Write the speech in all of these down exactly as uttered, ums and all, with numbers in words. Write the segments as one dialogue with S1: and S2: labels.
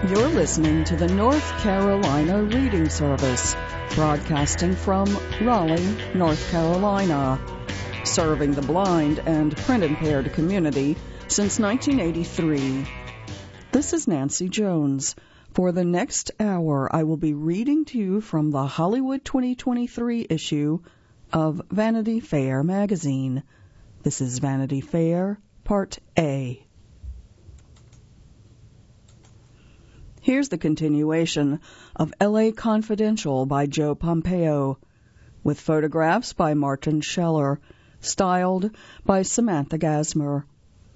S1: You're listening to the North Carolina Reading Service, broadcasting from Raleigh, North Carolina, serving the blind and print-impaired community since nineteen eighty-three. This is Nancy Jones. For the next hour, I will be reading to you from the Hollywood twenty twenty-three issue of Vanity Fair magazine. This is Vanity Fair, Part A. Here's the continuation of L A Confidential by Joe Pompeo, with photographs by Martin Scheller, styled by Samantha Gasmer.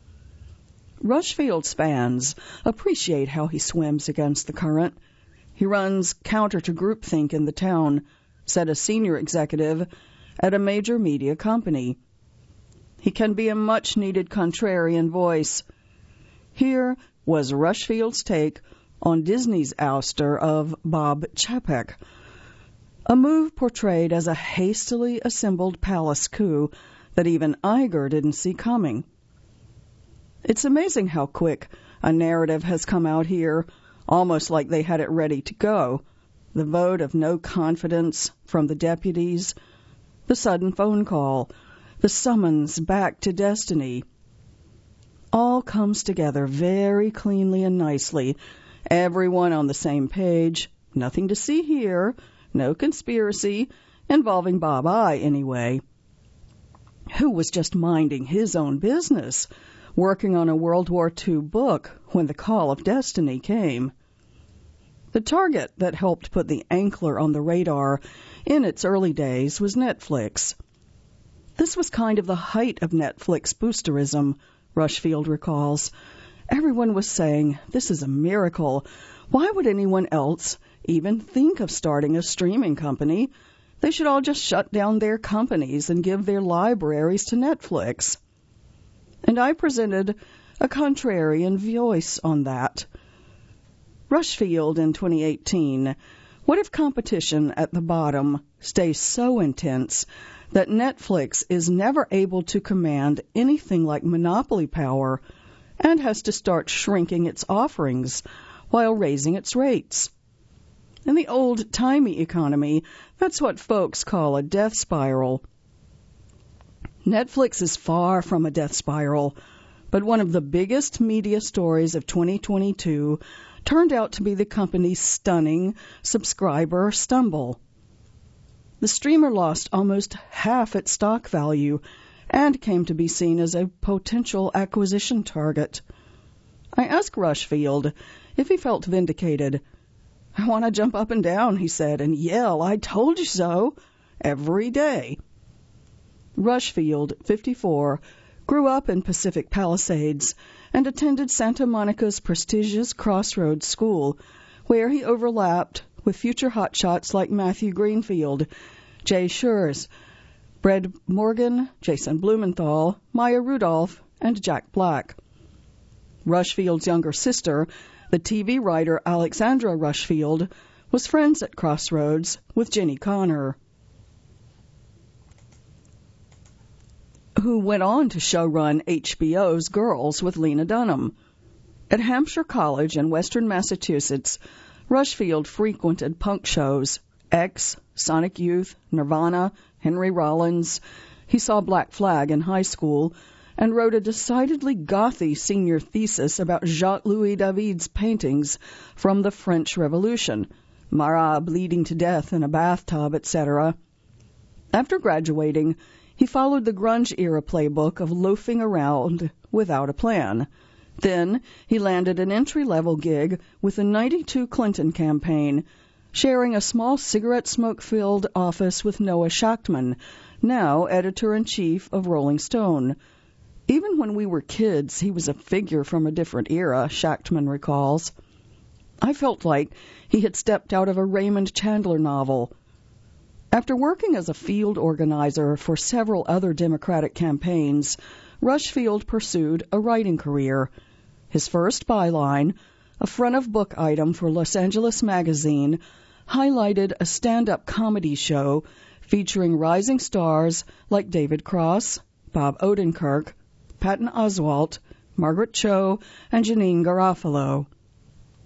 S1: Rushfield's fans appreciate how he swims against the current. He runs counter to groupthink in the town, said a senior executive at a major media company. He can be a much-needed contrarian voice. Here was Rushfield's take on Disney's ouster of Bob Chapek, a move portrayed as a hastily assembled palace coup that even Iger didn't see coming. It's amazing how quick a narrative has come out here, almost like they had it ready to go. The vote of no confidence from the deputies, the sudden phone call, the summons back to destiny. All comes together very cleanly and nicely. Everyone on the same page, nothing to see here, no conspiracy, involving Bob I anyway, who was just minding his own business, working on a World War Two book when the call of destiny came. The target that helped put the Ankler on the radar in its early days was Netflix. This was kind of the height of Netflix boosterism, Rushfield recalls. Everyone was saying, this is a miracle. Why would anyone else even think of starting a streaming company? They should all just shut down their companies and give their libraries to Netflix. And I presented a contrarian voice on that. Rushfield in twenty eighteen, what if competition at the bottom stays so intense that Netflix is never able to command anything like monopoly power and has to start shrinking its offerings while raising its rates? In the old-timey economy, that's what folks call a death spiral. Netflix is far from a death spiral, but one of the biggest media stories of twenty twenty-two turned out to be the company's stunning subscriber stumble. The streamer lost almost half its stock value and came to be seen as a potential acquisition target. I asked Rushfield if he felt vindicated. I want to jump up and down, he said, and yell, I told you so, every day. Rushfield, fifty-four, grew up in Pacific Palisades and attended Santa Monica's prestigious Crossroads School, where he overlapped with future hotshots like Matthew Greenfield, Jay Schurz, Brad Morgan, Jason Blumenthal, Maya Rudolph, and Jack Black. Rushfield's younger sister, the T V writer Alexandra Rushfield, was friends at Crossroads with Jenny Connor, who went on to showrun H B O's Girls with Lena Dunham. At Hampshire College in western Massachusetts, Rushfield frequented punk shows, X, Sonic Youth, Nirvana, Henry Rollins. He saw Black Flag in high school and wrote a decidedly gothy senior thesis about Jacques-Louis David's paintings from the French Revolution, Marat bleeding to death in a bathtub, et cetera. After graduating, he followed the grunge-era playbook of loafing around without a plan. Then he landed an entry-level gig with the ninety-two Clinton campaign, sharing a small cigarette smoke-filled office with Noah Shachtman, now editor-in-chief of Rolling Stone. Even when we were kids, he was a figure from a different era, Shachtman recalls. I felt like he had stepped out of a Raymond Chandler novel. After working as a field organizer for several other Democratic campaigns, Rushfield pursued a writing career. His first byline, a front-of-book item for Los Angeles Magazine, highlighted a stand-up comedy show featuring rising stars like David Cross, Bob Odenkirk, Patton Oswalt, Margaret Cho, and Janine Garofalo.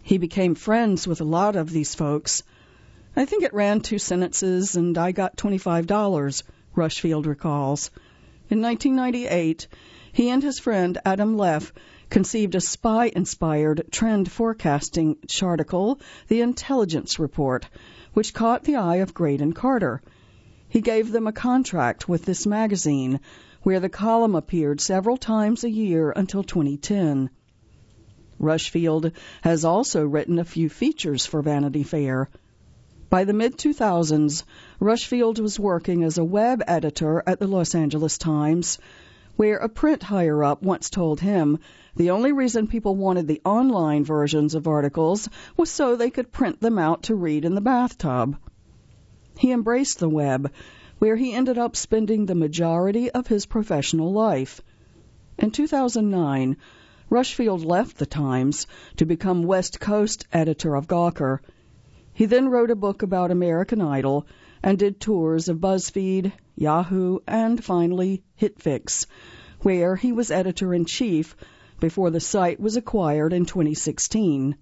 S1: He became friends with a lot of these folks. I think it ran two sentences, and I got twenty-five dollars, Rushfield recalls. In nineteen ninety-eight, he and his friend Adam Leff conceived a spy-inspired trend forecasting charticle, The Intelligence Report, which caught the eye of Graydon Carter. He gave them a contract with this magazine, where the column appeared several times a year until twenty ten. Rushfield has also written a few features for Vanity Fair. By the mid two thousands, Rushfield was working as a web editor at the Los Angeles Times, where a print higher-up once told him the only reason people wanted the online versions of articles was so they could print them out to read in the bathtub. He embraced the web, where he ended up spending the majority of his professional life. In two thousand nine, Rushfield left the Times to become West Coast editor of Gawker. He then wrote a book about American Idol and did tours of BuzzFeed, Yahoo, and finally HitFix, where he was editor-in-chief before the site was acquired in twenty sixteen.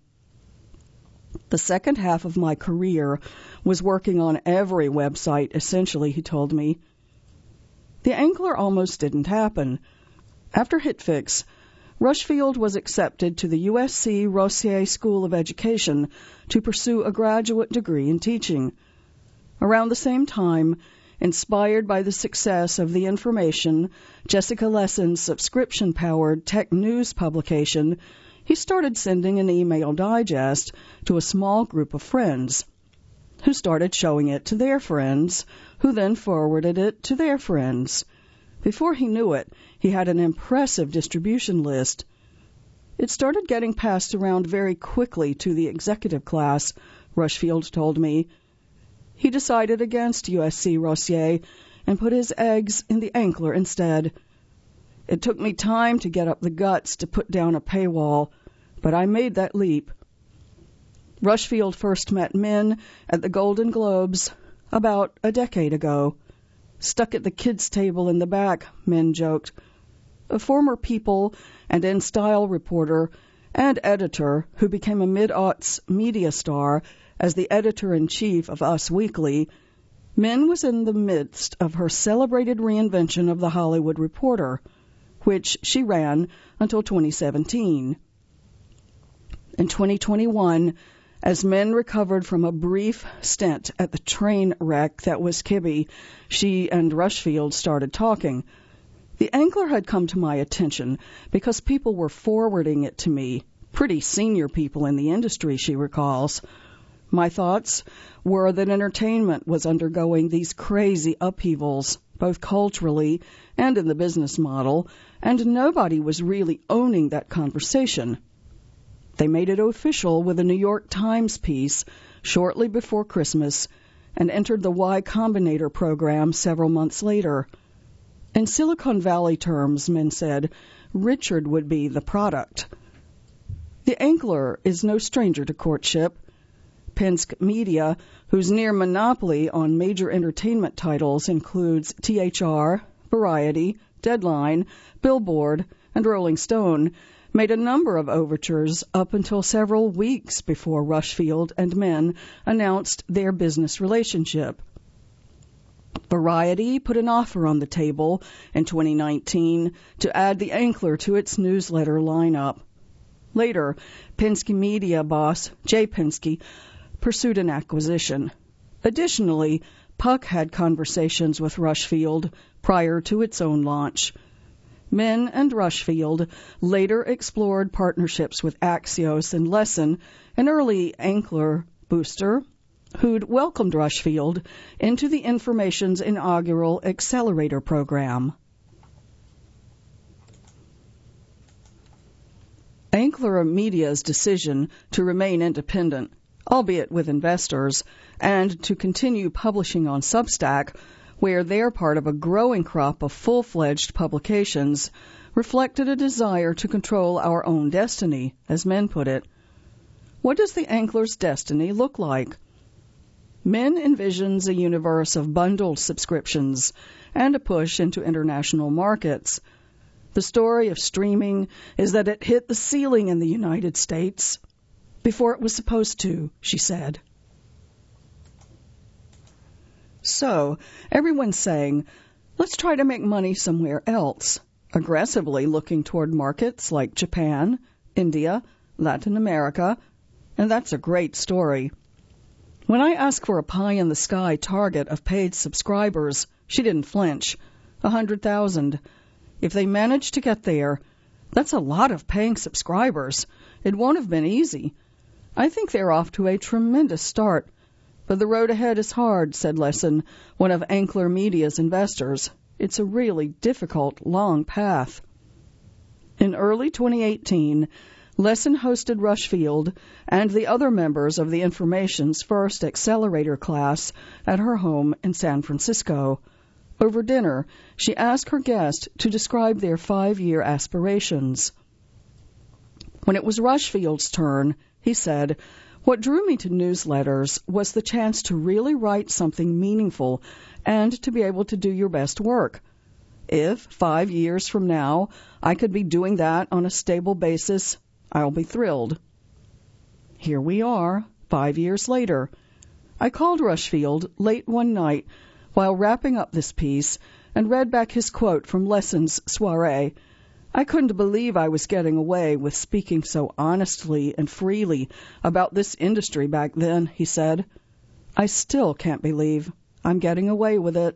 S1: The second half of my career was working on every website, essentially, he told me. The Angler almost didn't happen. After HitFix, Rushfield was accepted to the U S C Rossier School of Education to pursue a graduate degree in teaching. Around the same time, inspired by the success of The Information, Jessica Lesson's subscription-powered tech news publication, he started sending an email digest to a small group of friends, who started showing it to their friends, who then forwarded it to their friends. Before he knew it, he had an impressive distribution list. It started getting passed around very quickly to the executive class, Rushfield told me. He decided against U S C Rossier and put his eggs in the Angler instead. It took me time to get up the guts to put down a paywall, but I made that leap. Rushfield first met men at the Golden Globes about a decade ago. Stuck at the kids' table in the back, men joked. A former People and InStyle reporter and editor who became a mid-aughts media star as the editor-in-chief of Us Weekly, Min was in the midst of her celebrated reinvention of The Hollywood Reporter, which she ran until twenty seventeen. In twenty twenty-one, as Min recovered from a brief stint at the train wreck that was Kibbe, she and Rushfield started talking. The Angler had come to my attention because people were forwarding it to me, pretty senior people in the industry, she recalls. My thoughts were that entertainment was undergoing these crazy upheavals, both culturally and in the business model, and nobody was really owning that conversation. They made it official with a New York Times piece shortly before Christmas and entered the Y Combinator program several months later. In Silicon Valley terms, Min said, Richard would be the product. The Angler is no stranger to courtship. Penske Media, whose near monopoly on major entertainment titles includes T H R, Variety, Deadline, Billboard, and Rolling Stone, made a number of overtures up until several weeks before Rushfield and Min announced their business relationship. Variety put an offer on the table in twenty nineteen to add the Angler to its newsletter lineup. Later, Penske Media boss Jay Penske pursued an acquisition. Additionally, Puck had conversations with Rushfield prior to its own launch. Min and Rushfield later explored partnerships with Axios and Lesson, an early Angler booster, who'd welcomed Rushfield into the Information's inaugural accelerator program. Angler Media's decision to remain independent, albeit with investors, and to continue publishing on Substack, where they're part of a growing crop of full-fledged publications, reflected a desire to control our own destiny, as Min put it. What does the Angler's destiny look like? Min envisions a universe of bundled subscriptions and a push into international markets. The story of streaming is that it hit the ceiling in the United States. before it was supposed to, she said. So, everyone's saying, let's try to make money somewhere else, aggressively looking toward markets like Japan, India, Latin America, and that's a great story. When I asked for a pie-in-the-sky target of paid subscribers, she didn't flinch. A hundred thousand. If they manage to get there, that's a lot of paying subscribers. It won't have been easy. I think they're off to a tremendous start. But the road ahead is hard, said Lessin, one of Ankler Media's investors. It's a really difficult, long path. In early twenty eighteen, Lessin hosted Rushfield and the other members of the Information's first accelerator class at her home in San Francisco. Over dinner, she asked her guest to describe their five-year aspirations. When it was Rushfield's turn, he said, "What drew me to newsletters was the chance to really write something meaningful and to be able to do your best work. If, five years from now, I could be doing that on a stable basis, I'll be thrilled." Here we are, five years later. I called Rushfield late one night while wrapping up this piece and read back his quote from Lessin's soiree. I couldn't believe I was getting away with speaking so honestly and freely about this industry back then, he said. I still can't believe I'm getting away with it.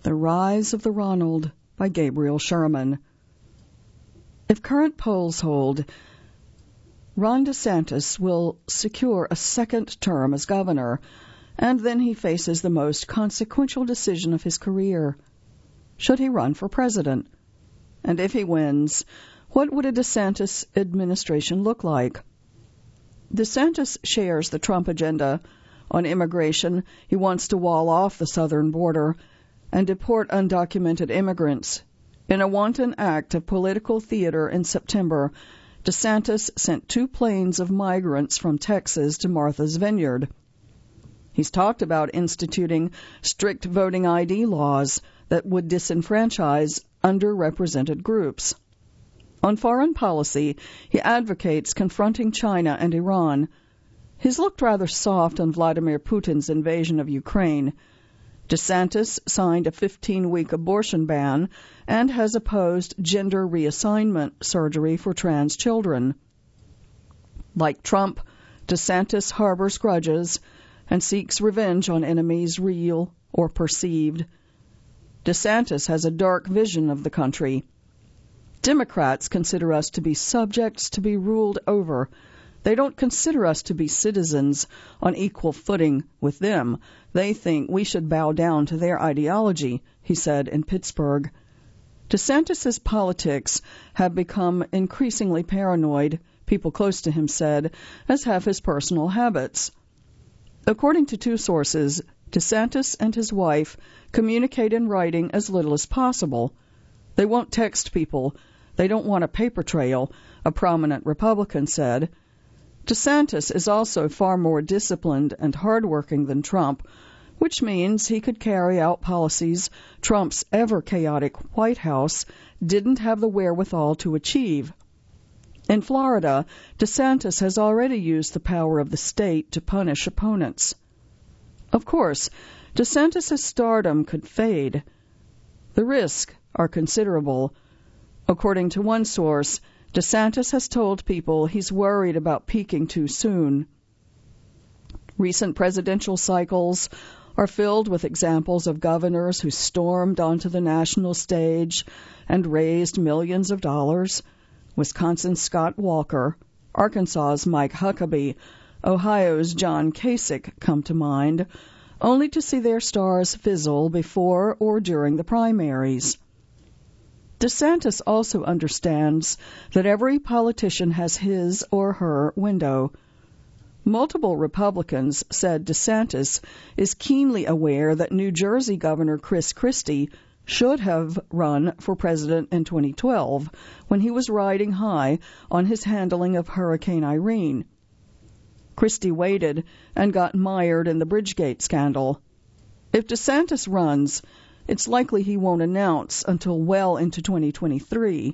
S1: The Rise of the Ronald by Gabriel Sherman. If current polls hold, Ron DeSantis will secure a second term as governor, and then he faces the most consequential decision of his career. Should he run for president? And if he wins, what would a DeSantis administration look like? DeSantis shares the Trump agenda. On immigration, he wants to wall off the southern border and deport undocumented immigrants. In a wanton act of political theater in September, DeSantis sent two planes of migrants from Texas to Martha's Vineyard. He's talked about instituting strict voting I D laws that would disenfranchise underrepresented groups. On foreign policy, he advocates confronting China and Iran. He's looked rather soft on Vladimir Putin's invasion of Ukraine. DeSantis signed a fifteen-week abortion ban and has opposed gender reassignment surgery for trans children. Like Trump, DeSantis harbors grudges and seeks revenge on enemies real or perceived. DeSantis has a dark vision of the country. Democrats consider us to be subjects to be ruled over. They don't consider us to be citizens on equal footing with them. They think we should bow down to their ideology, he said in Pittsburgh. DeSantis's politics have become increasingly paranoid, people close to him said, as have his personal habits. According to two sources, DeSantis and his wife communicate in writing as little as possible. They won't text people. They don't want a paper trail, a prominent Republican said. DeSantis is also far more disciplined and hardworking than Trump, which means he could carry out policies Trump's ever-chaotic White House didn't have the wherewithal to achieve. In Florida, DeSantis has already used the power of the state to punish opponents. Of course, DeSantis' stardom could fade. The risks are considerable. According to one source, DeSantis has told people he's worried about peaking too soon. Recent presidential cycles are filled with examples of governors who stormed onto the national stage and raised millions of dollars. Wisconsin's Scott Walker, Arkansas's Mike Huckabee, Ohio's John Kasich come to mind, only to see their stars fizzle before or during the primaries. DeSantis also understands that every politician has his or her window. Multiple Republicans said DeSantis is keenly aware that New Jersey Governor Chris Christie should have run for president in twenty twelve when he was riding high on his handling of Hurricane Irene. Christie waited and got mired in the Bridgegate scandal. If DeSantis runs, it's likely he won't announce until well into twenty twenty-three.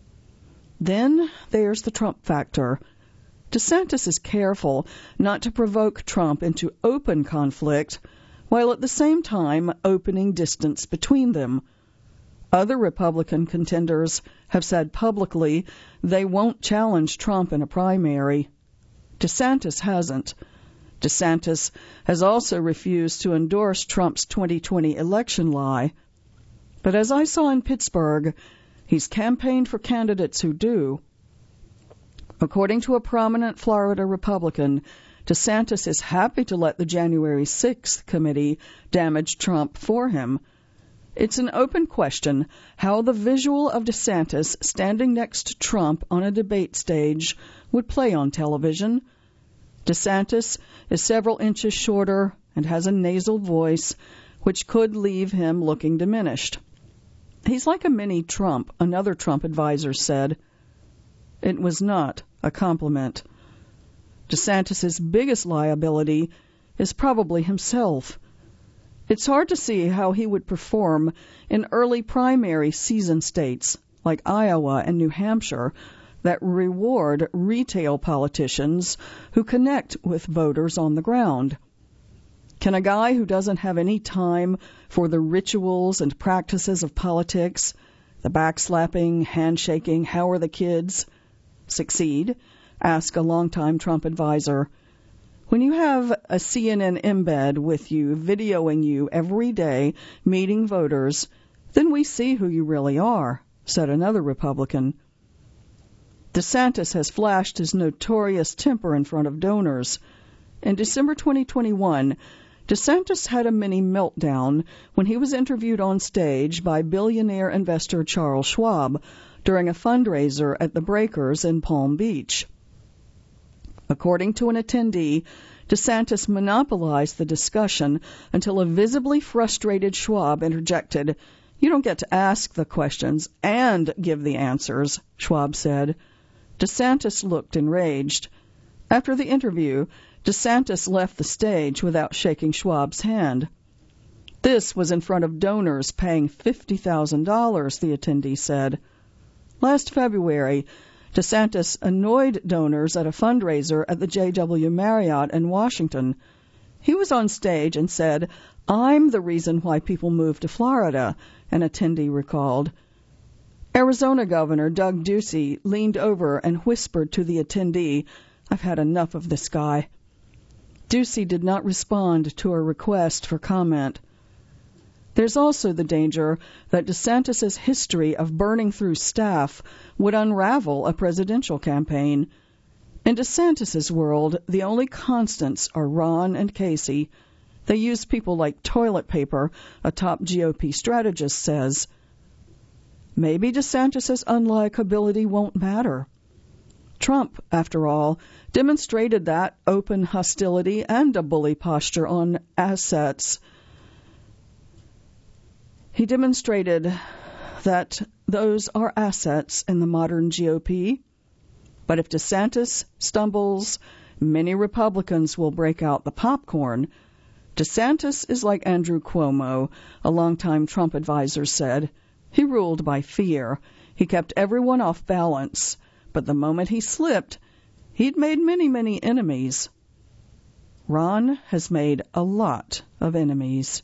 S1: Then there's the Trump factor. DeSantis is careful not to provoke Trump into open conflict, while at the same time opening distance between them. Other Republican contenders have said publicly they won't challenge Trump in a primary. DeSantis hasn't. DeSantis has also refused to endorse Trump's twenty twenty election lie. But as I saw in Pittsburgh, he's campaigned for candidates who do. According to a prominent Florida Republican, DeSantis is happy to let the January sixth committee damage Trump for him. It's an open question how the visual of DeSantis standing next to Trump on a debate stage would play on television. DeSantis is several inches shorter and has a nasal voice, which could leave him looking diminished. He's like a mini Trump, another Trump advisor said. It was not a compliment. DeSantis' biggest liability is probably himself. It's hard to see how he would perform in early primary season states like Iowa and New Hampshire that reward retail politicians who connect with voters on the ground. Can a guy who doesn't have any time for the rituals and practices of politics, the backslapping, handshaking, how are the kids, succeed? Asked a longtime Trump advisor. When you have a C N N embed with you, videoing you every day, meeting voters, then we see who you really are, said another Republican. DeSantis has flashed his notorious temper in front of donors. In December twenty twenty-one, DeSantis had a mini meltdown when he was interviewed on stage by billionaire investor Charles Schwab during a fundraiser at the Breakers in Palm Beach. According to an attendee, DeSantis monopolized the discussion until a visibly frustrated Schwab interjected, "You don't get to ask the questions and give the answers," Schwab said. DeSantis looked enraged. After the interview, DeSantis left the stage without shaking Schwab's hand. This was in front of donors paying fifty thousand dollars, the attendee said. Last February, DeSantis annoyed donors at a fundraiser at the J W Marriott in Washington. He was on stage and said, "I'm the reason why people move to Florida," an attendee recalled. Arizona Governor Doug Ducey leaned over and whispered to the attendee, "I've had enough of this guy." Ducey did not respond to a request for comment. There's also the danger that DeSantis' history of burning through staff would unravel a presidential campaign. In DeSantis' world, the only constants are Ron and Casey. They use people like toilet paper, a top G O P strategist says. Maybe DeSantis' unlikability won't matter. Trump, after all, demonstrated that open hostility and a bully posture on assets. He demonstrated that those are assets in the modern G O P. But if DeSantis stumbles, many Republicans will break out the popcorn. DeSantis is like Andrew Cuomo, a longtime Trump advisor said. He ruled by fear. He kept everyone off balance. But the moment he slipped, he'd made many, many enemies. Ron has made a lot of enemies.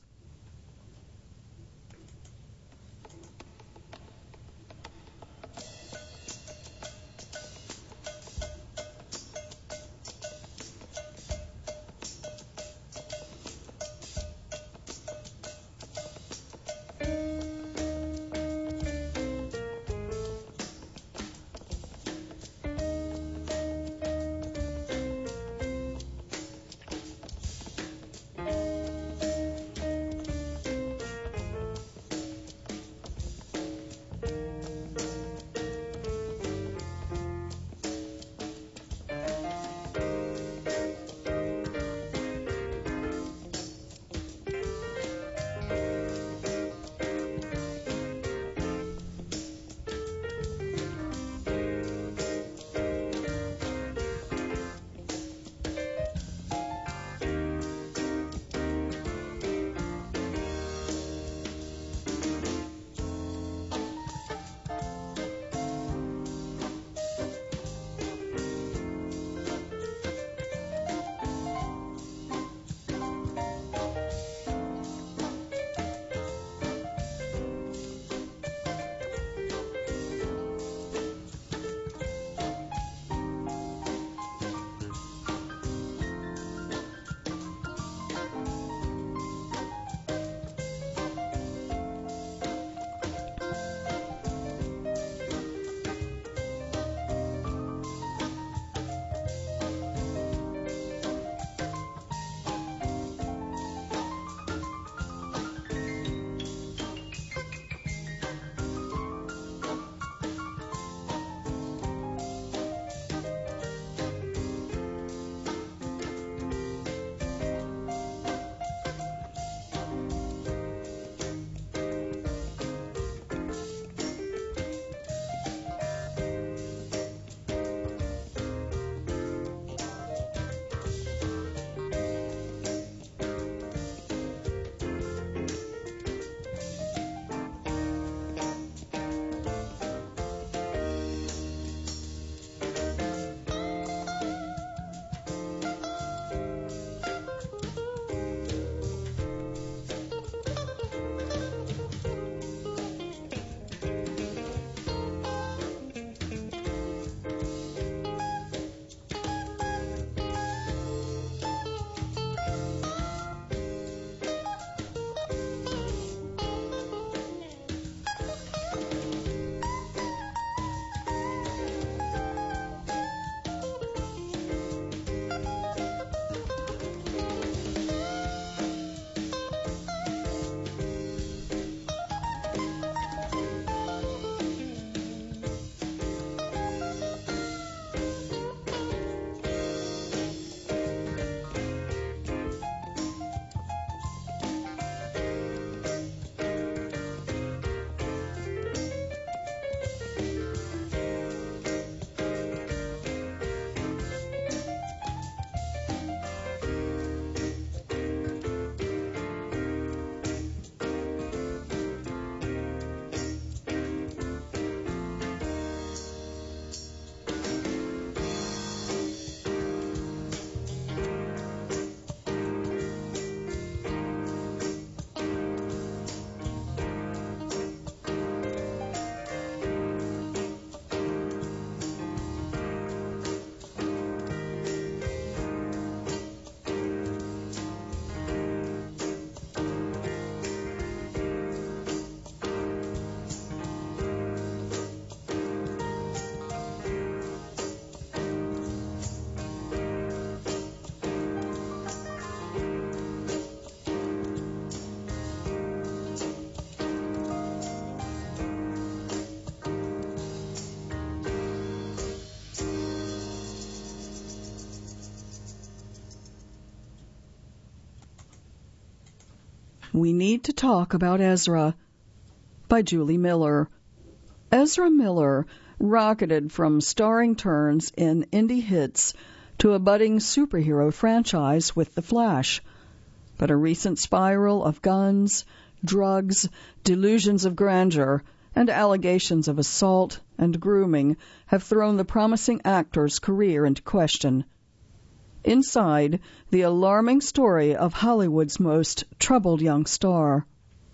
S1: We Need to Talk About Ezra by Julie Miller. Ezra Miller rocketed from starring turns in indie hits to a budding superhero franchise with The Flash. But a recent spiral of guns, drugs, delusions of grandeur, and allegations of assault and grooming have thrown the promising actor's career into question. Inside, the alarming story of Hollywood's most troubled young star.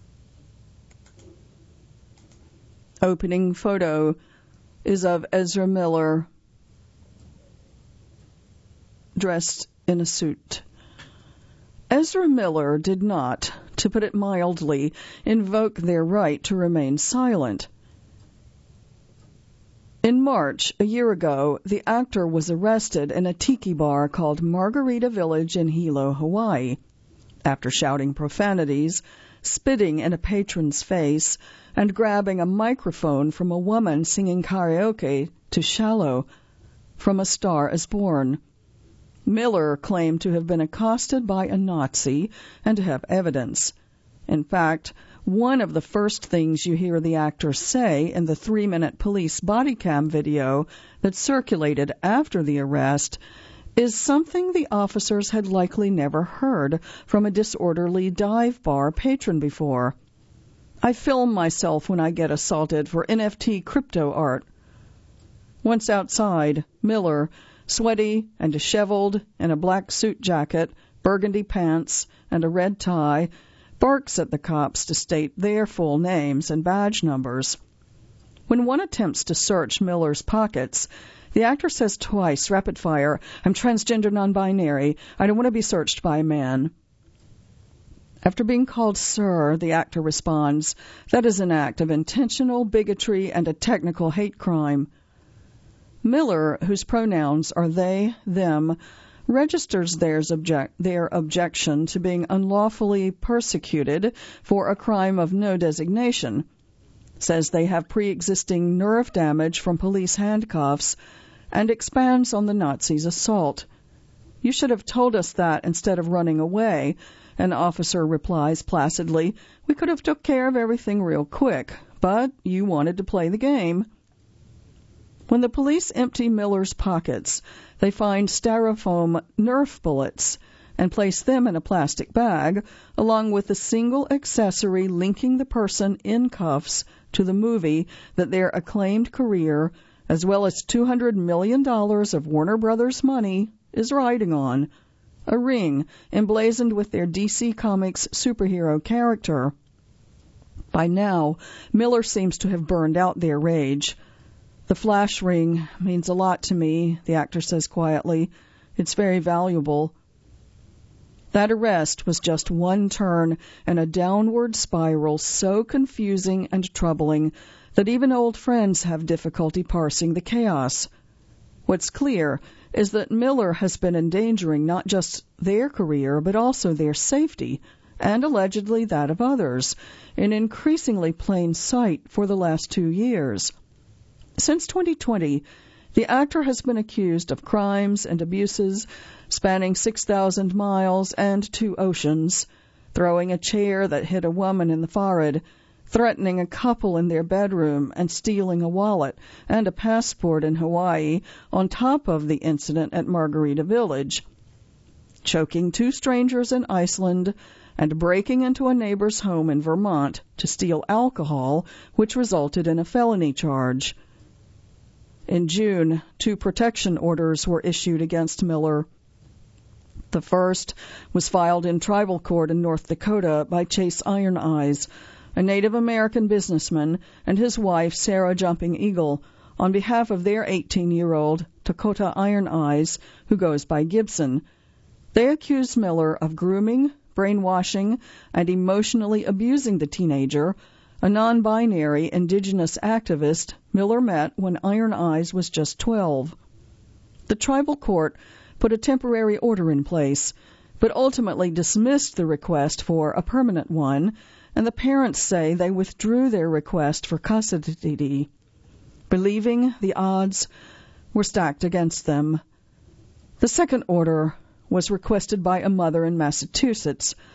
S1: Opening photo is of Ezra Miller dressed in a suit. Ezra Miller did not, to put it mildly, invoke their right to remain silent. In March, a year ago, the actor was arrested in a tiki bar called Margarita Village in Hilo, Hawaii. After shouting profanities, spitting in a patron's face, and grabbing a microphone from a woman singing karaoke to Shallow from A Star Is Born. Miller claimed to have been accosted by a Nazi and to have evidence. In fact, one of the first things you hear the actor say in the three-minute police body cam video that circulated after the arrest is something the officers had likely never heard from a disorderly dive bar patron before. I film myself when I get assaulted for N F T crypto art. Once outside, Miller, sweaty and disheveled in a black suit jacket, burgundy pants, and a red tie, barks at the cops to state their full names and badge numbers. When one attempts to search Miller's pockets, the actor says twice, rapid fire, "I'm transgender non-binary. I don't want to be searched by a man." After being called sir, the actor responds, "That is an act of intentional bigotry and a technical hate crime." Miller, whose pronouns are they, them, registers theirs object, their objection to being unlawfully persecuted for a crime of no designation, says they have pre-existing nerve damage from police handcuffs, and expands on the Nazis' assault. "You should have told us that instead of running away," an officer replies placidly. "We could have took care of everything real quick, but you wanted to play the game." When the police empty Miller's pockets, they find styrofoam Nerf bullets and place them in a plastic bag, along with a single accessory linking the person in cuffs to the movie that their acclaimed career, as well as two hundred million dollars of Warner Brothers money, is riding on. A ring emblazoned with their D C Comics superhero character. By now, Miller seems to have burned out their rage. "The Flash ring means a lot to me," the actor says quietly. "It's very valuable." That arrest was just one turn in a downward spiral so confusing and troubling that even old friends have difficulty parsing the chaos. What's clear is that Miller has been endangering not just their career, but also their safety, and allegedly that of others, in increasingly plain sight for the last two years. Since twenty twenty, the actor has been accused of crimes and abuses spanning six thousand miles and two oceans, throwing a chair that hit a woman in the forehead, threatening a couple in their bedroom, and stealing a wallet and a passport in Hawaii on top of the incident at Margarita Village, choking two strangers in Iceland, and breaking into a neighbor's home in Vermont to steal alcohol, which resulted in a felony charge. In June, two protection orders were issued against Miller. The first was filed in tribal court in North Dakota by Chase Iron Eyes, a Native American businessman, and his wife, Sarah Jumping Eagle, on behalf of their eighteen-year-old Dakota Iron Eyes, who goes by Gibson. They accused Miller of grooming, brainwashing, and emotionally abusing the teenager, a non-binary indigenous activist Miller met when Iron Eyes was just twelve. The tribal court put a temporary order in place, but ultimately dismissed the request for a permanent one, and the parents say they withdrew their request for custody, believing the odds were stacked against them. The second order was requested by a mother in Massachusetts,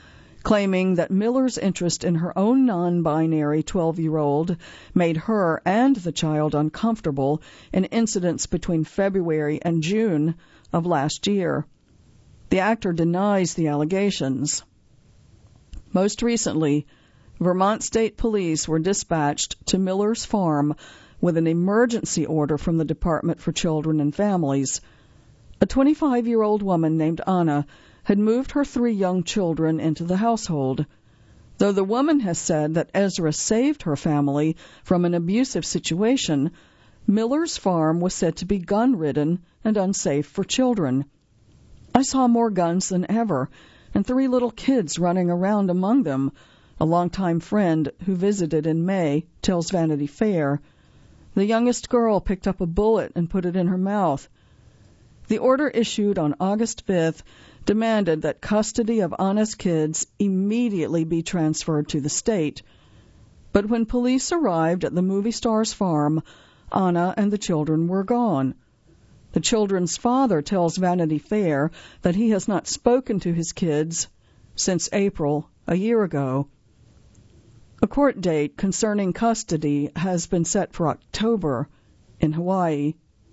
S1: claiming that Miller's interest in her own non-binary twelve-year-old made her and the child uncomfortable in incidents between February and June of last year. The actor denies the allegations. Most recently, Vermont State Police were dispatched to Miller's farm with an emergency order from the Department for Children and Families. A twenty-five-year-old woman named Anna had moved her three young children into the household. Though the woman has said that Ezra saved her family from an abusive situation, Miller's farm was said to be gun-ridden and unsafe for children. I saw more guns than ever, and three little kids running around among them, a longtime friend who visited in May tells Vanity Fair. The youngest girl picked up a bullet and put it in her mouth. The order issued on August fifth demanded that custody of Anna's kids immediately be transferred to the state. But when police arrived at the movie star's farm, Anna and the children were gone. The children's father tells Vanity Fair that he has not spoken to his kids since April, a year ago. A court date concerning custody has been set for October in Hawaii.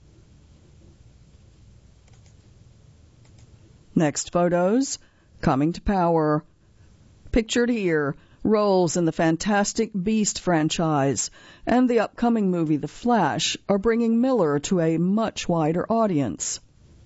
S1: Next photos, coming to power. Pictured here, roles in the Fantastic Beast franchise and the upcoming movie The Flash are bringing Miller to a much wider audience.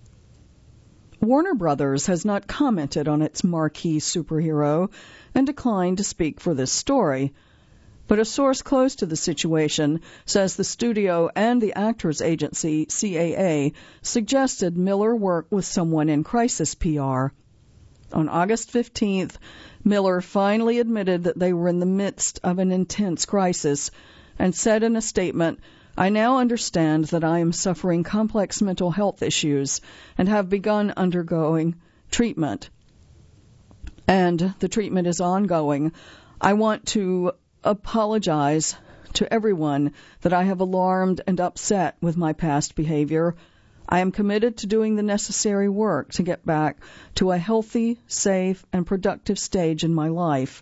S1: Warner Brothers has not commented on its marquee superhero and declined to speak for this story, but a source close to the situation says the studio and the actors agency, C A A, suggested Miller work with someone in crisis P R. On August fifteenth, Miller finally admitted that they were in the midst of an intense crisis and said in a statement, "I now understand that I am suffering complex mental health issues and have begun undergoing treatment. And the treatment is ongoing. I want to apologize to everyone that I have alarmed and upset with my past behavior. I am committed to doing the necessary work to get back to a healthy, safe, and productive stage in my life."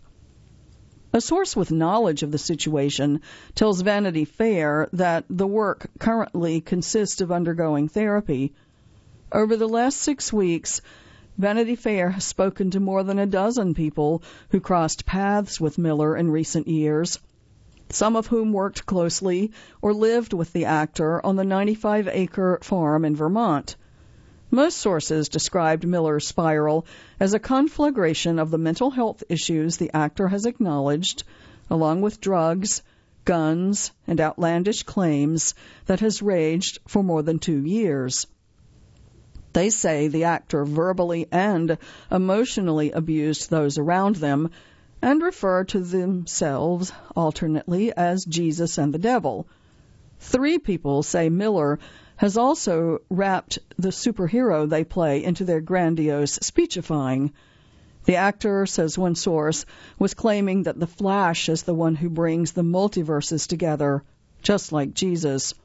S1: A source with knowledge of the situation tells Vanity Fair that the work currently consists of undergoing therapy. Over the last six weeks, Vanity Fair has spoken to more than a dozen people who crossed paths with Miller in recent years, some of whom worked closely or lived with the actor on the ninety-five acre farm in Vermont. Most sources described Miller's spiral as a conflagration of the mental health issues the actor has acknowledged, along with drugs, guns, and outlandish claims that has raged for more than two years. They say the actor verbally and emotionally abused those around them and refer to themselves alternately as Jesus and the devil. Three people say Miller has also wrapped the superhero they play into their grandiose speechifying. The actor, says one source, was claiming that the Flash is the one who brings the multiverses together, just like Jesus.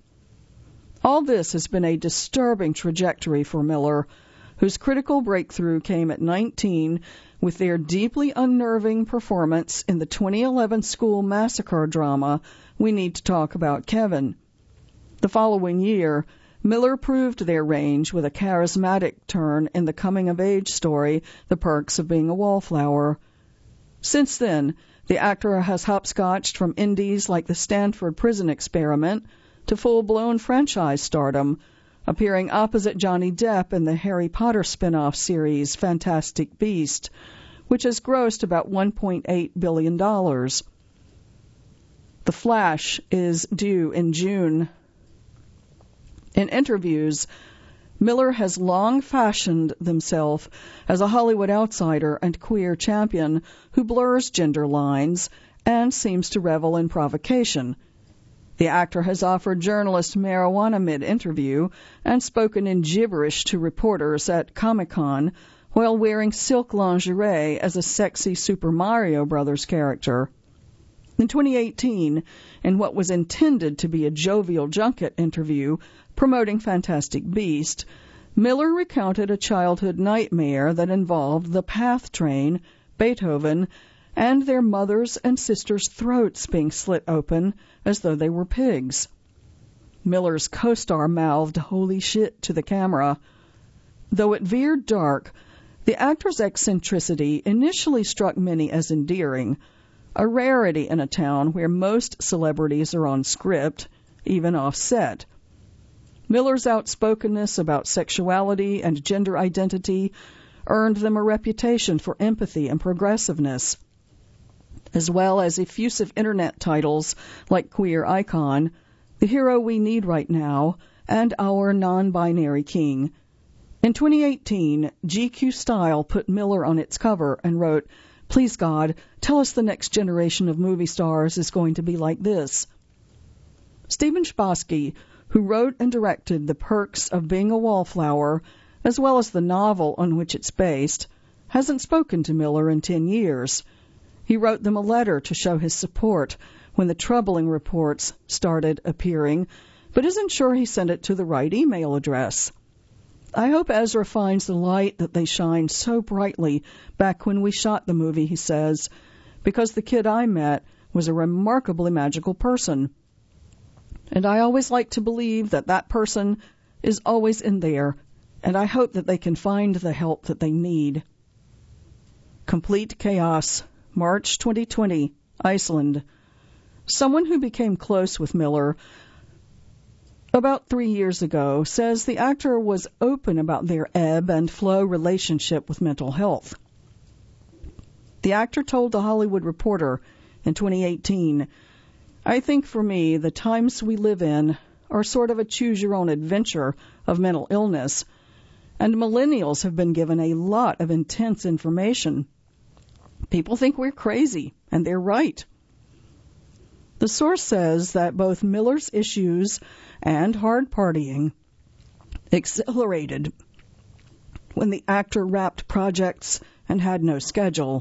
S1: All this has been a disturbing trajectory for Miller, whose critical breakthrough came at nineteen with their deeply unnerving performance in the twenty eleven school massacre drama We Need to Talk About Kevin. The following year, Miller proved their range with a charismatic turn in the coming-of-age story, The Perks of Being a Wallflower. Since then, the actor has hopscotched from indies like the Stanford Prison Experiment to full-blown franchise stardom, appearing opposite Johnny Depp in the Harry Potter spin-off series Fantastic Beast, which has grossed about one point eight billion dollars. The Flash is due in June. In interviews, Miller has long fashioned himself as a Hollywood outsider and queer champion who blurs gender lines and seems to revel in provocation. The actor has offered journalist marijuana mid-interview and spoken in gibberish to reporters at Comic-Con while wearing silk lingerie as a sexy Super Mario Brothers character. In twenty eighteen, in what was intended to be a jovial junket interview promoting Fantastic Beast, Miller recounted a childhood nightmare that involved the PATH train Beethoven, and their mothers' and sisters' throats being slit open as though they were pigs. Miller's co-star mouthed "holy shit" to the camera. Though it veered dark, the actor's eccentricity initially struck many as endearing, a rarity in a town where most celebrities are on script, even off-set. Miller's outspokenness about sexuality and gender identity earned them a reputation for empathy and progressiveness, as well as effusive internet titles like Queer Icon, The Hero We Need Right Now, and Our Non-Binary King. In twenty eighteen, G Q Style put Miller on its cover and wrote, "Please God, tell us the next generation of movie stars is going to be like this." Stephen Chbosky, who wrote and directed The Perks of Being a Wallflower, as well as the novel on which it's based, hasn't spoken to Miller in ten years. He wrote them a letter to show his support when the troubling reports started appearing, but isn't sure he sent it to the right email address. "I hope Ezra finds the light that they shined so brightly back when we shot the movie," he says, "because the kid I met was a remarkably magical person. And I always like to believe that that person is always in there, and I hope that they can find the help that they need." Complete Chaos, March twenty twenty, Iceland. Someone who became close with Miller about three years ago says the actor was open about their ebb and flow relationship with mental health. The actor told The Hollywood Reporter in twenty eighteen, "I think for me, the times we live in are sort of a choose-your-own-adventure of mental illness, and millennials have been given a lot of intense information. People think we're crazy, and they're right." The source says that both Miller's issues and hard partying accelerated when the actor wrapped projects and had no schedule.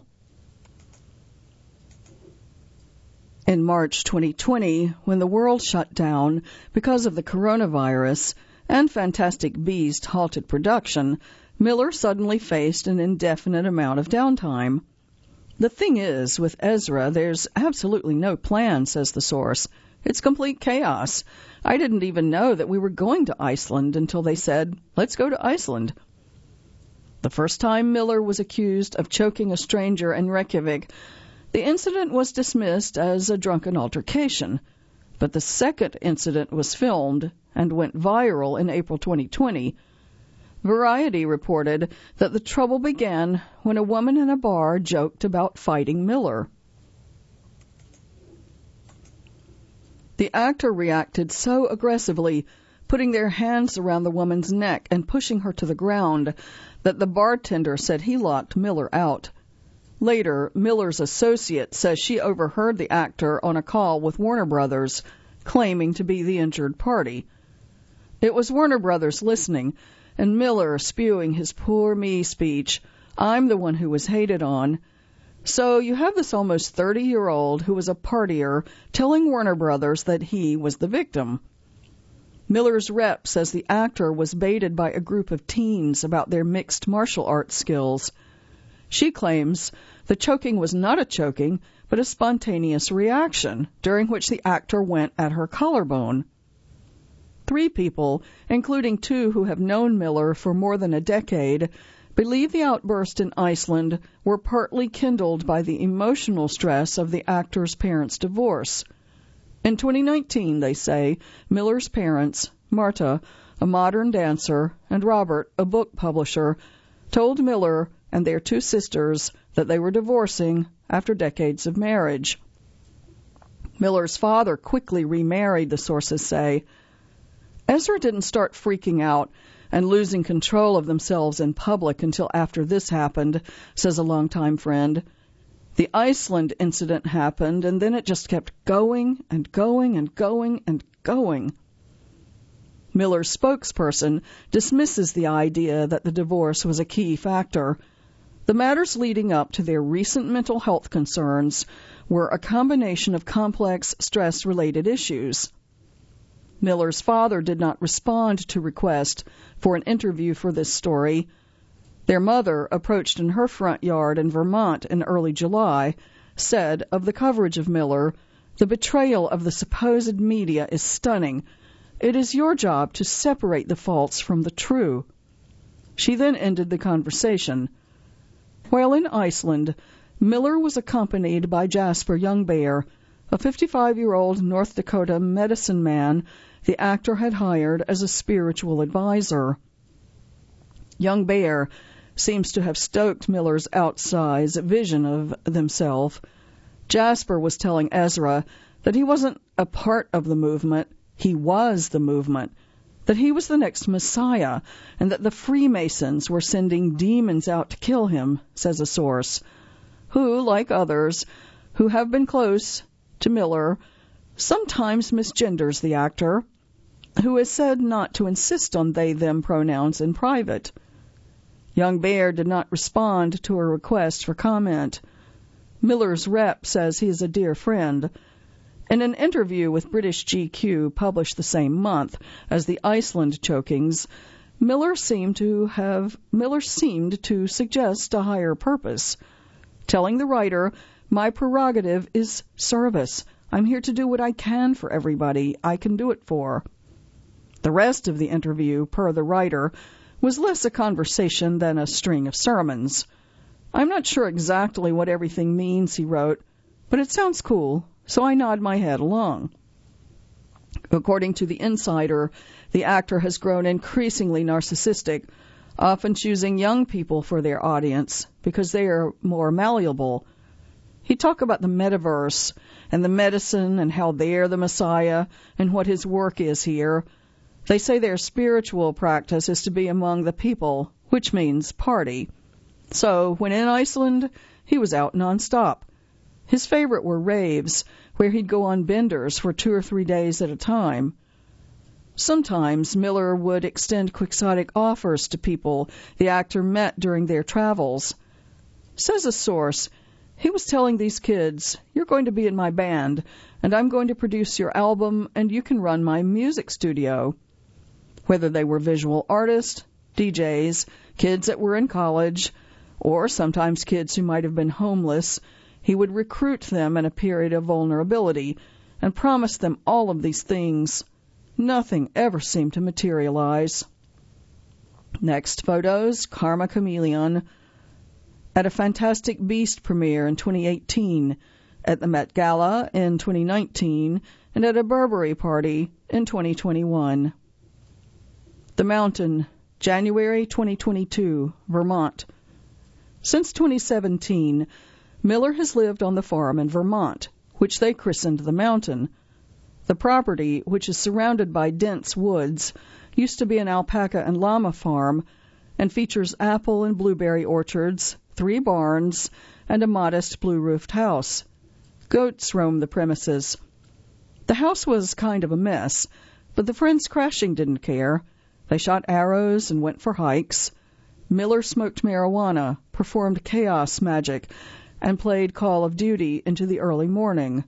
S1: In March twenty twenty, when the world shut down because of the coronavirus and Fantastic Beasts halted production, Miller suddenly faced an indefinite amount of downtime. "The thing is, with Ezra, there's absolutely no plan," says the source. "It's complete chaos. I didn't even know that we were going to Iceland until they said, 'Let's go to Iceland.'" The first time Miller was accused of choking a stranger in Reykjavik, the incident was dismissed as a drunken altercation. But the second incident was filmed and went viral in April twenty twenty. Variety reported that the trouble began when a woman in a bar joked about fighting Miller. The actor reacted so aggressively, putting their hands around the woman's neck and pushing her to the ground, that the bartender said he locked Miller out. Later, Miller's associate says she overheard the actor on a call with Warner Brothers, claiming to be the injured party. It was Warner Brothers listening, and Miller spewing his poor me speech, "I'm the one who was hated on." So you have this almost thirty-year-old who was a partier telling Warner Brothers that he was the victim. Miller's rep says the actor was baited by a group of teens about their mixed martial arts skills. She claims the choking was not a choking, but a spontaneous reaction, during which the actor went at her collarbone. Three people, including two who have known Miller for more than a decade, believe the outburst in Iceland were partly kindled by the emotional stress of the actor's parents' divorce. In twenty nineteen, they say, Miller's parents, Marta, a modern dancer, and Robert, a book publisher, told Miller and their two sisters that they were divorcing after decades of marriage. Miller's father quickly remarried, the sources say. Ezra didn't start freaking out and losing control of themselves in public until after this happened, says a longtime friend. The Iceland incident happened, and then it just kept going and going and going and going. Miller's spokesperson dismisses the idea that the divorce was a key factor. The matters leading up to their recent mental health concerns were a combination of complex stress-related issues. Miller's father did not respond to request for an interview for this story. Their mother, approached in her front yard in Vermont in early July, said of the coverage of Miller, "The betrayal of the supposed media is stunning. It is your job to separate the false from the true." She then ended the conversation. While in Iceland, Miller was accompanied by Jasper Youngbear, a fifty-five-year-old North Dakota medicine man the actor had hired as a spiritual advisor. Youngbear seems to have stoked Miller's outsized vision of himself. Jasper was telling Ezra that he wasn't a part of the movement, he was the movement, that he was the next Messiah, and that the Freemasons were sending demons out to kill him, says a source, who, like others who have been close to Miller, sometimes misgenders the actor, who is said not to insist on they-them pronouns in private. Youngbear did not respond to a request for comment. Miller's rep says he is a dear friend. In an interview with British G Q published the same month as the Iceland chokings, Miller seemed to have Miller seemed to suggest a higher purpose, telling the writer, "My prerogative is service. I'm here to do what I can for everybody I can do it for." The rest of the interview, per the writer, was less a conversation than a string of sermons. "I'm not sure exactly what everything means," he wrote, "but it sounds cool, so I nod my head along." According to The Insider, the actor has grown increasingly narcissistic, often choosing young people for their audience because they are more malleable. He talked about the metaverse and the medicine and how they're the Messiah and what his work is here. They say their spiritual practice is to be among the people, which means party. So, when in Iceland, he was out nonstop. His favorite were raves, where he'd go on benders for two or three days at a time. Sometimes Miller would extend quixotic offers to people the actor met during their travels. Says a source, he was telling these kids, "You're going to be in my band, and I'm going to produce your album, and you can run my music studio." Whether they were visual artists, D Js, kids that were in college, or sometimes kids who might have been homeless, he would recruit them in a period of vulnerability and promise them all of these things. Nothing ever seemed to materialize. Next photos, Karma Chameleon at a Fantastic Beast premiere in twenty eighteen, at the Met Gala in twenty nineteen, and at a Burberry party in twenty twenty-one. The Mountain, January twenty twenty-two, Vermont. Since twenty seventeen, Miller has lived on the farm in Vermont, which they christened the Mountain. The property, which is surrounded by dense woods, used to be an alpaca and llama farm and features apple and blueberry orchards, three barns, and a modest blue-roofed house. Goats roam the premises. The house was kind of a mess, but the friends crashing didn't care. They shot arrows and went for hikes. Miller smoked marijuana, performed chaos magic, and played Call of Duty into the early morning.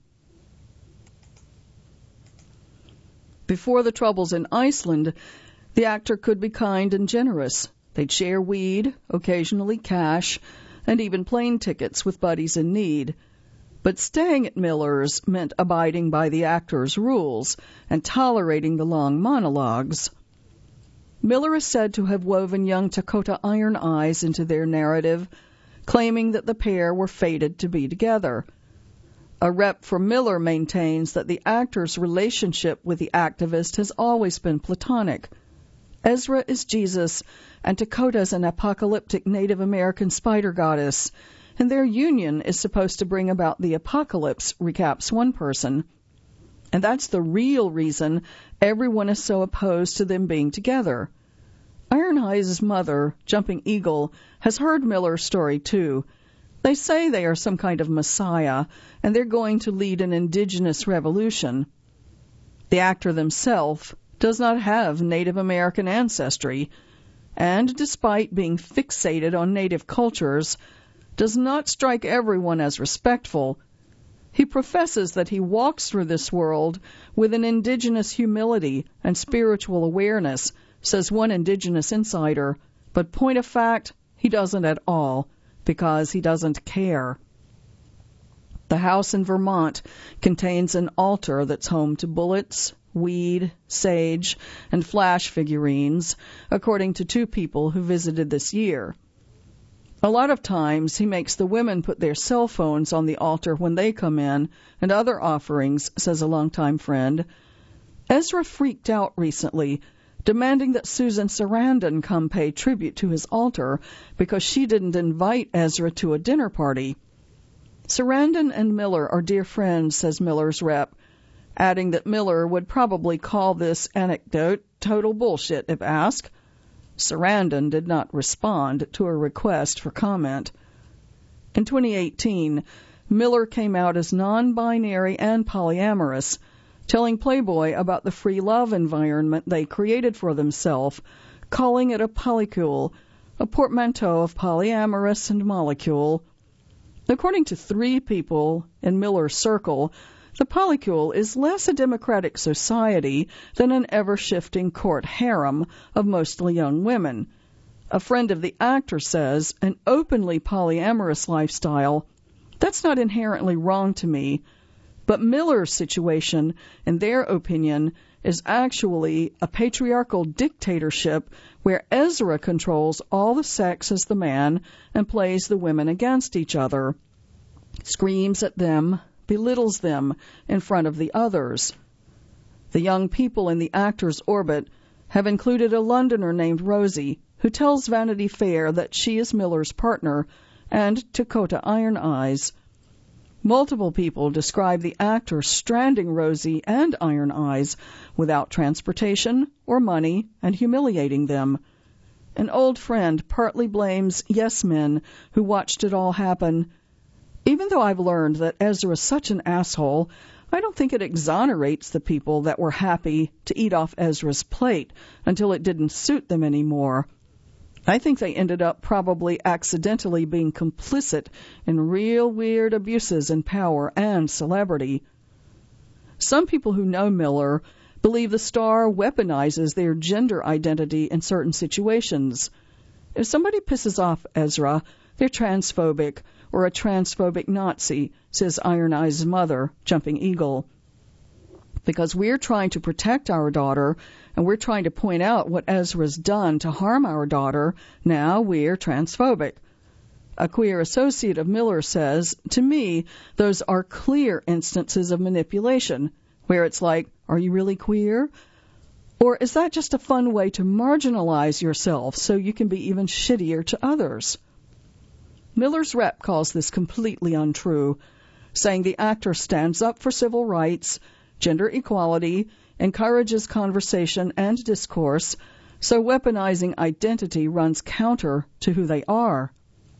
S1: Before the troubles in Iceland, the actor could be kind and generous. They'd share weed, occasionally cash, and even plane tickets with buddies in need. But staying at Miller's meant abiding by the actor's rules and tolerating the long monologues. Miller is said to have woven young Dakota Iron Eyes into their narrative, claiming that the pair were fated to be together. A rep for Miller maintains that the actor's relationship with the activist has always been platonic. Ezra is Jesus, and Dakota's an apocalyptic Native American spider goddess, and their union is supposed to bring about the apocalypse, recaps one person. And that's the real reason everyone is so opposed to them being together. Iron Eyes' mother, Jumping Eagle, has heard Miller's story too. They say they are some kind of messiah, and they're going to lead an indigenous revolution. The actor himself does not have Native American ancestry, and despite being fixated on native cultures, does not strike everyone as respectful. He professes that he walks through this world with an indigenous humility and spiritual awareness, says one indigenous insider, but point of fact, He doesn't at all, because he doesn't care. The house in Vermont contains an altar that's home to bullets, weed, sage, and flash figurines, according to two people who visited this year. A lot of times he makes the women put their cell phones on the altar when they come in, and other offerings, says a longtime friend. Ezra freaked out recently, demanding that Susan Sarandon come pay tribute to his altar because she didn't invite Ezra to a dinner party. Sarandon and Miller are dear friends, says Miller's rep, adding that Miller would probably call this anecdote total bullshit if asked. Sarandon did not respond to a request for comment. In twenty eighteen, Miller came out as non-binary and polyamorous, telling Playboy about the free love environment they created for themselves, calling it a polycule, a portmanteau of polyamorous and molecule. According to three people in Miller's circle, the polycule is less a democratic society than an ever-shifting court harem of mostly young women. A friend of the actor says an openly polyamorous lifestyle, that's not inherently wrong to me, but Miller's situation, in their opinion, is actually a patriarchal dictatorship where Ezra controls all the sex as the man and plays the women against each other, screams at them, belittles them in front of the others. The young people in the actor's orbit have included a Londoner named Rosie, who tells Vanity Fair that she is Miller's partner, and Dakota Iron Eyes. Multiple people describe the actor stranding Rosie and Iron Eyes without transportation or money and humiliating them. An old friend partly blames yes men who watched it all happen. Even though I've learned that Ezra's such an asshole, I don't think it exonerates the people that were happy to eat off Ezra's plate until it didn't suit them anymore. I think they ended up probably accidentally being complicit in real weird abuses in power and celebrity. Some people who know Miller believe the star weaponizes their gender identity in certain situations. If somebody pisses off Ezra, they're transphobic or a transphobic Nazi, says Iron Eyes' mother, Jumping Eagle. Because we're trying to protect our daughter, and we're trying to point out what Ezra's done to harm our daughter, now we're transphobic. A queer associate of Miller says, to me, those are clear instances of manipulation, where it's like, are you really queer? Or is that just a fun way to marginalize yourself so you can be even shittier to others? Miller's rep calls this completely untrue, saying the actor stands up for civil rights, gender equality, encourages conversation and discourse, so weaponizing identity runs counter to who they are.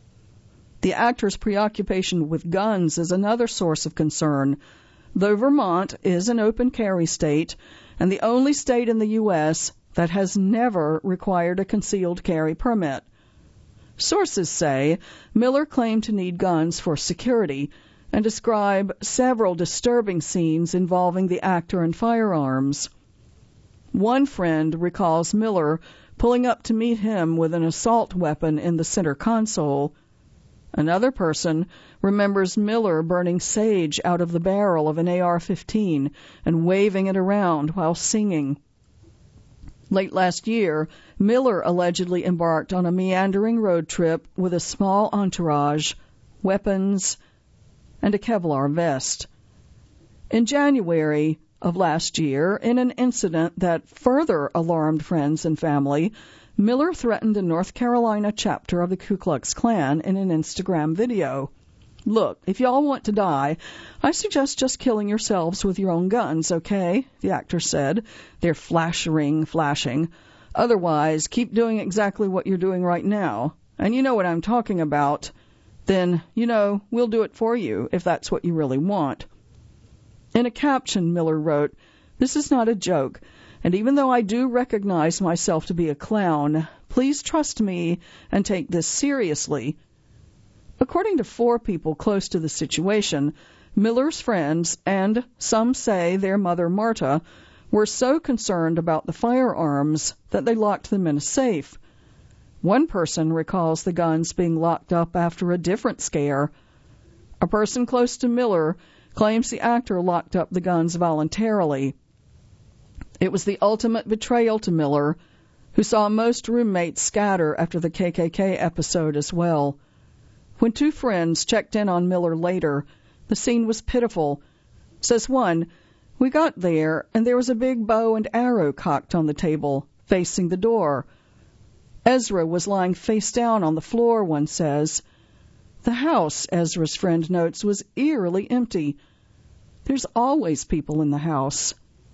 S1: The actor's preoccupation with guns is another source of concern, though Vermont is an open carry state and the only state in the U S that has never required a concealed carry permit. Sources say Miller claimed to need guns for security and describe several disturbing scenes involving the actor and firearms. One friend recalls Miller pulling up to meet him with an assault weapon in the center console. Another person remembers Miller burning sage out of the barrel of an A R fifteen and waving it around while singing. Late last year, Miller allegedly embarked on a meandering road trip with a small entourage, weapons, and a Kevlar vest. In January of last year, in an incident that further alarmed friends and family, Miller threatened the North Carolina chapter of the Ku Klux Klan in an Instagram video. Look, if y'all want to die, I suggest just killing yourselves with your own guns, okay? The actor said, their flash ring flashing. Otherwise, keep doing exactly what you're doing right now. And you know what I'm talking about. Then, you know, we'll do it for you if that's what you really want. In a caption, Miller wrote, this is not a joke, and even though I do recognize myself to be a clown, please trust me and take this seriously. According to four people close to the situation, Miller's friends, and some say their mother Marta, were so concerned about the firearms that they locked them in a safe. One person recalls the guns being locked up after a different scare. A person close to Miller claims the actor locked up the guns voluntarily. It was the ultimate betrayal to Miller, who saw most roommates scatter after the K K K episode as well. When two friends checked in on Miller later, the scene was pitiful. Says one, "We got there, and there was a big bow and arrow cocked on the table, facing the door. Ezra was lying face down on the floor," one says. The house, Ezra's friend notes, was eerily empty. There's always people in the house.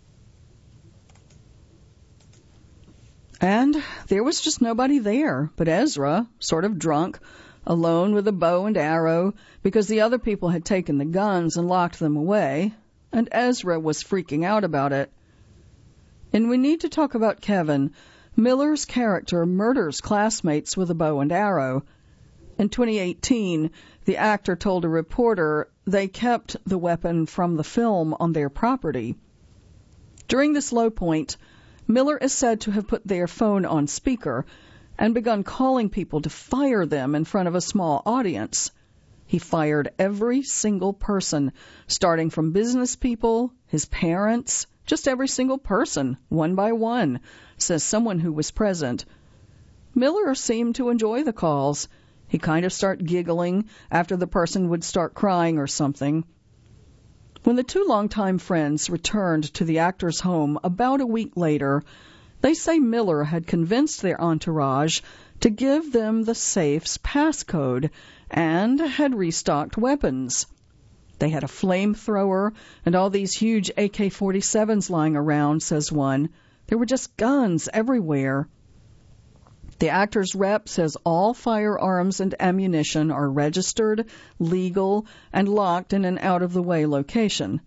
S1: And there was just nobody there but Ezra, sort of drunk, alone with a bow and arrow, because the other people had taken the guns and locked them away, and Ezra was freaking out about it. And we need to talk about Kevin. Miller's character murders classmates with a bow and arrow. In twenty eighteen, the actor told a reporter they kept the weapon from the film on their property. During this low point, Miller is said to have put their phone on speaker and begun calling people to fire them in front of a small audience. He fired every single person, starting from business people, his parents, just every single person, one by one, says someone who was present. Miller seemed to enjoy the calls. He'd kind of start giggling after the person would start crying or something. When the two longtime friends returned to the actor's home about a week later, they say Miller had convinced their entourage to give them the safe's passcode and had restocked weapons. They had a flamethrower and all these huge A K forty-sevens lying around, says one. There were just guns everywhere. The actor's rep says all firearms and ammunition are registered, legal, and locked in an out-of-the-way location.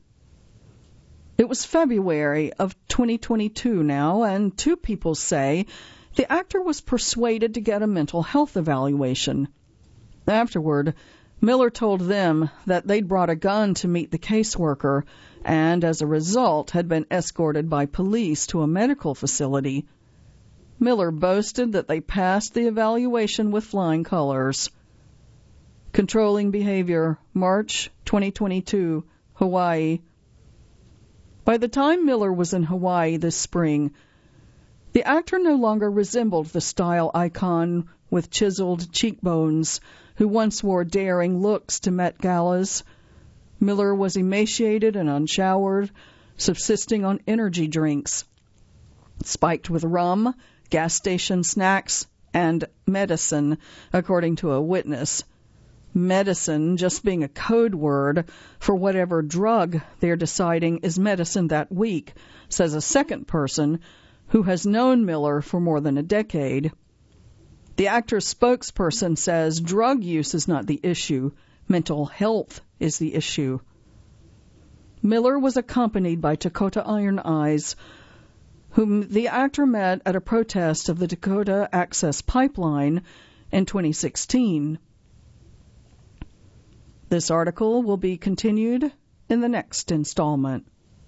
S1: It was February of twenty twenty-two now, and two people say the actor was persuaded to get a mental health evaluation. Afterward, Miller told them that they'd brought a gun to meet the caseworker and, as a result, had been escorted by police to a medical facility. Miller boasted that they passed the evaluation with flying colors. Controlling behavior, March twenty twenty-two, Hawaii. By the time Miller was in Hawaii this spring, the actor no longer resembled the style icon with chiseled cheekbones who once wore daring looks to Met Galas. Miller was emaciated and unshowered, subsisting on energy drinks, spiked with rum, gas station snacks, and medicine, according to a witness. Medicine just being a code word for whatever drug they're deciding is medicine that week, says a second person who has known Miller for more than a decade. The actor's spokesperson says drug use is not the issue, mental health is the issue. Miller was accompanied by Dakota Iron Eyes, whom the actor met at a protest of the Dakota Access Pipeline in twenty sixteen. This article will be continued in the next installment.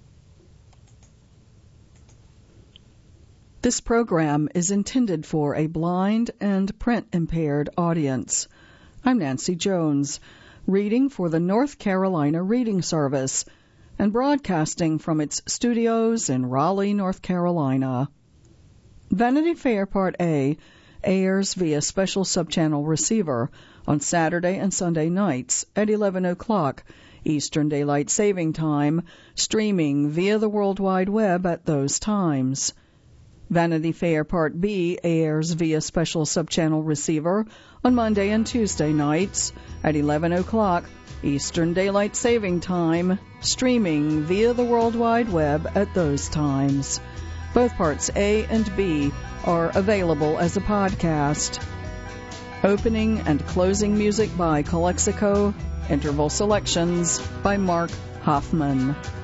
S1: This program is intended for a blind and print-impaired audience. I'm Nancy Jones, reading for the North Carolina Reading Service and broadcasting from its studios in Raleigh, North Carolina. Vanity Fair Part A airs via special subchannel receiver on Saturday and Sunday nights at eleven o'clock Eastern Daylight Saving Time, streaming via the World Wide Web at those times. Vanity Fair Part B airs via special subchannel receiver on Monday and Tuesday nights at eleven o'clock Eastern Daylight Saving Time, streaming via the World Wide Web at those times. Both parts A and B are available as a podcast. Opening and closing music by Calexico. Interval selections by Mark Hoffman.